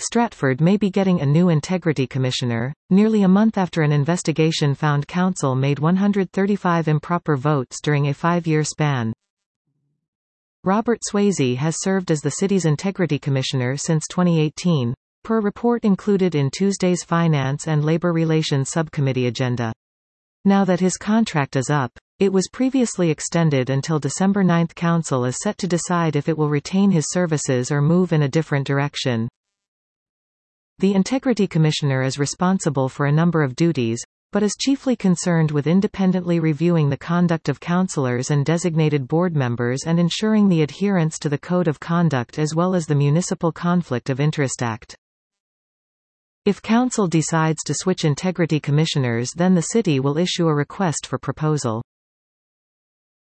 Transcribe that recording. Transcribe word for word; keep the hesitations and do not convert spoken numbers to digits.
Stratford may be getting a new integrity commissioner, nearly a month after an investigation found council made one hundred thirty-five improper votes during a five-year span. Robert Swayze has served as the city's integrity commissioner since twenty eighteen, per report included in Tuesday's Finance and Labor Relations Subcommittee agenda. Now that his contract is up, it was previously extended until December ninth. Council is set to decide if it will retain his services or move in a different direction. The Integrity Commissioner is responsible for a number of duties, but is chiefly concerned with independently reviewing the conduct of councillors and designated board members and ensuring the adherence to the Code of Conduct as well as the Municipal Conflict of Interest Act. If Council decides to switch Integrity Commissioners, then the City will issue a request for proposal.